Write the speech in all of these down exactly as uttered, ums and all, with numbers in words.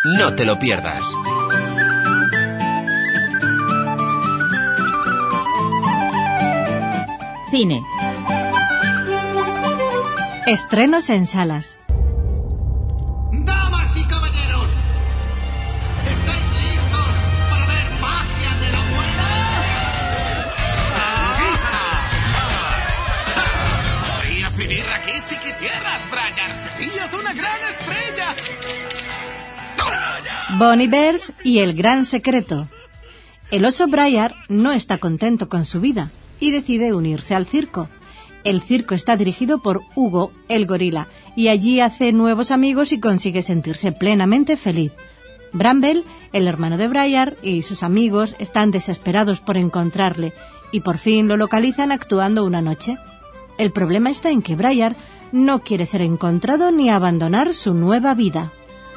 No te lo pierdas. Cine. Estrenos en salas. Damas y caballeros, ¿estáis listos para ver magia de la abuela? Podrías vivir aquí si quisieras, Briar. Serías una gran estrella. Bon Iver y el gran secreto. El oso Briar no está contento con su vida y decide unirse al circo. El circo está dirigido por Hugo, el gorila, y allí hace nuevos amigos y consigue sentirse plenamente feliz. Bramble, el hermano de Briar, y sus amigos están desesperados por encontrarle y por fin lo localizan actuando una noche. El problema está en que Briar no quiere ser encontrado ni abandonar su nueva vida.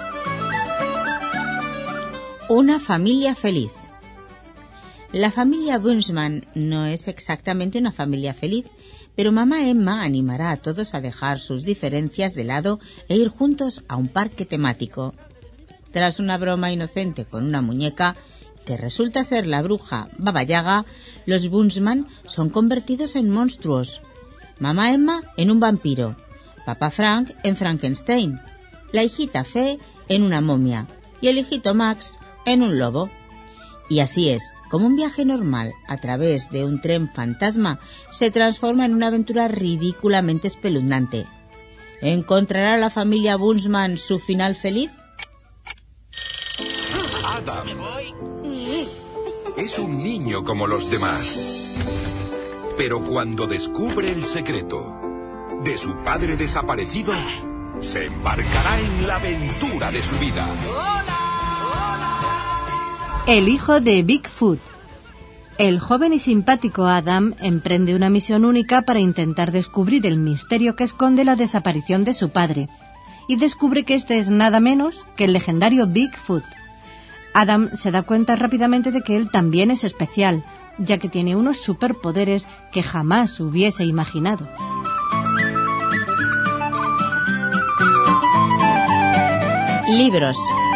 Una familia feliz. La familia Bunzman no es exactamente una familia feliz, pero mamá Emma animará a todos a dejar sus diferencias de lado e ir juntos a un parque temático. Tras una broma inocente con una muñeca, que resulta ser la bruja Baba Yaga, los Bunzman son convertidos en monstruos. Mamá Emma en un vampiro, papá Frank en Frankenstein, la hijita Fee en una momia y el hijito Max en un lobo. Y así es, como un viaje normal a través de un tren fantasma se transforma en una aventura ridículamente espeluznante. ¿Encontrará la familia Bunzman su final feliz? Adam es un niño como los demás, pero cuando descubre el secreto de su padre desaparecido, se embarcará en la aventura de su vida. El hijo de Bigfoot. El joven y simpático Adam emprende una misión única para intentar descubrir el misterio que esconde la desaparición de su padre, y descubre que este es nada menos que el legendario Bigfoot. Adam se da cuenta rápidamente de que él también es especial, ya que tiene unos superpoderes que jamás hubiese imaginado. Libros.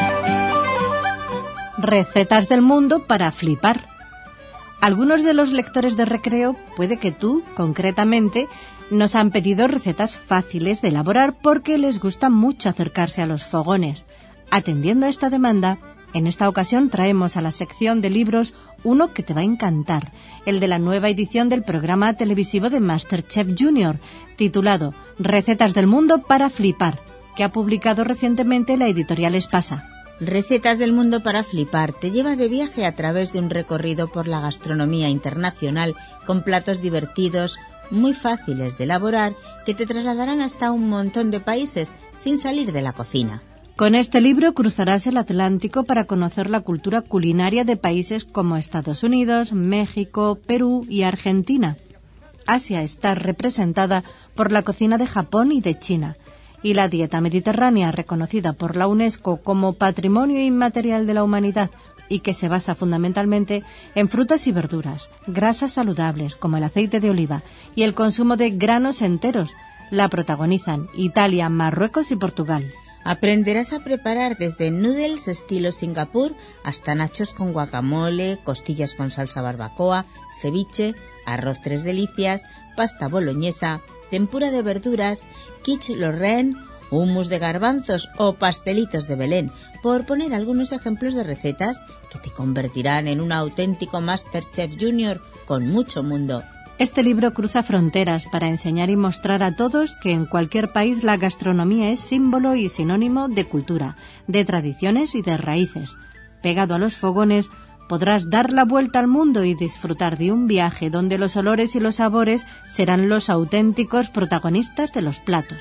Recetas del mundo para flipar. Algunos de los lectores de Recreo, puede que tú, concretamente, nos han pedido recetas fáciles de elaborar porque les gusta mucho acercarse a los fogones. Atendiendo a esta demanda, en esta ocasión traemos a la sección de libros uno que te va a encantar, el de la nueva edición del programa televisivo de MasterChef Junior, titulado Recetas del mundo para flipar, que ha publicado recientemente la editorial Espasa. Recetas del mundo para flipar te lleva de viaje a través de un recorrido por la gastronomía internacional con platos divertidos, muy fáciles de elaborar, que te trasladarán hasta un montón de países sin salir de la cocina. Con este libro cruzarás el Atlántico para conocer la cultura culinaria de países como Estados Unidos, México, Perú y Argentina. Asia está representada por la cocina de Japón y de China, y la dieta mediterránea, reconocida por la UNESCO como Patrimonio Inmaterial de la Humanidad y que se basa fundamentalmente en frutas y verduras, grasas saludables como el aceite de oliva y el consumo de granos enteros, la protagonizan Italia, Marruecos y Portugal. Aprenderás a preparar desde noodles estilo Singapur hasta nachos con guacamole, costillas con salsa barbacoa, ceviche, arroz tres delicias, pasta boloñesa, tempura de verduras, quiche lorraine, hummus de garbanzos o pastelitos de Belén, por poner algunos ejemplos de recetas que te convertirán en un auténtico MasterChef Junior con mucho mundo. Este libro cruza fronteras para enseñar y mostrar a todos que en cualquier país la gastronomía es símbolo y sinónimo de cultura, de tradiciones y de raíces. Pegado a los fogones, podrás dar la vuelta al mundo y disfrutar de un viaje donde los olores y los sabores serán los auténticos protagonistas de los platos.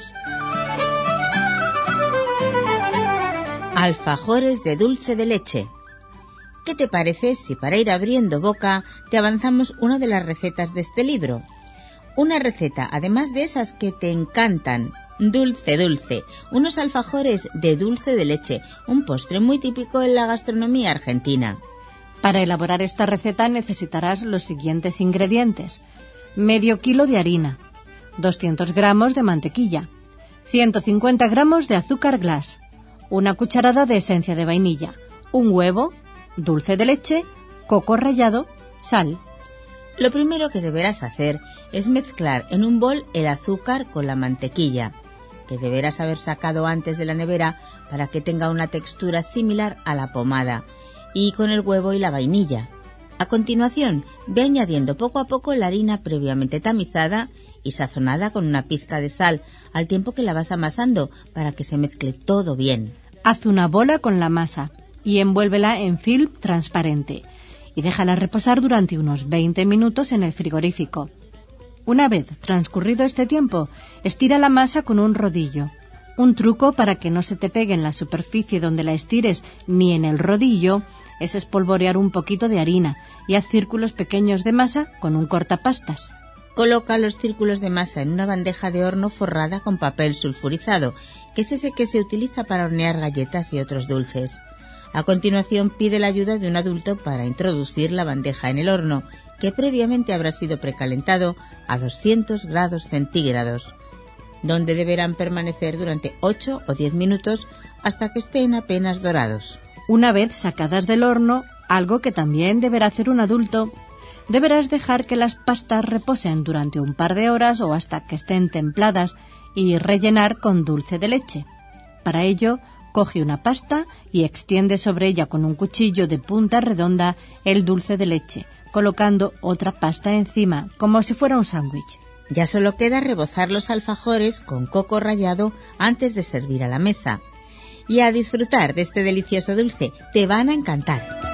Alfajores de dulce de leche. ¿Qué te parece si para ir abriendo boca te avanzamos una de las recetas de este libro? Una receta, además de esas que te encantan, dulce dulce, unos alfajores de dulce de leche, un postre muy típico en la gastronomía argentina. Para elaborar esta receta necesitarás los siguientes ingredientes: medio kilo de harina, doscientos gramos de mantequilla, ciento cincuenta gramos de azúcar glass, una cucharada de esencia de vainilla, un huevo, dulce de leche, coco rallado, sal. Lo primero que deberás hacer es mezclar en un bol el azúcar con la mantequilla, que deberás haber sacado antes de la nevera para que tenga una textura similar a la pomada, y con el huevo y la vainilla. A continuación, ve añadiendo poco a poco la harina previamente tamizada y sazonada con una pizca de sal al tiempo que la vas amasando para que se mezcle todo bien. Haz una bola con la masa y envuélvela en film transparente y déjala reposar durante unos veinte minutos en el frigorífico. Una vez transcurrido este tiempo, estira la masa con un rodillo. Un truco para que no se te pegue en la superficie donde la estires ni en el rodillo es espolvorear un poquito de harina y haz círculos pequeños de masa con un cortapastas. Coloca los círculos de masa en una bandeja de horno forrada con papel sulfurizado, que es ese que se utiliza para hornear galletas y otros dulces. A continuación, pide la ayuda de un adulto para introducir la bandeja en el horno, que previamente habrá sido precalentado a doscientos grados centígrados, donde deberán permanecer durante ocho o diez minutos hasta que estén apenas dorados. Una vez sacadas del horno, algo que también deberá hacer un adulto, deberás dejar que las pastas reposen durante un par de horas o hasta que estén templadas y rellenar con dulce de leche. Para ello, coge una pasta y extiende sobre ella con un cuchillo de punta redonda el dulce de leche, colocando otra pasta encima, como si fuera un sándwich. Ya solo queda rebozar los alfajores con coco rallado antes de servir a la mesa. Y a disfrutar de este delicioso dulce, te van a encantar.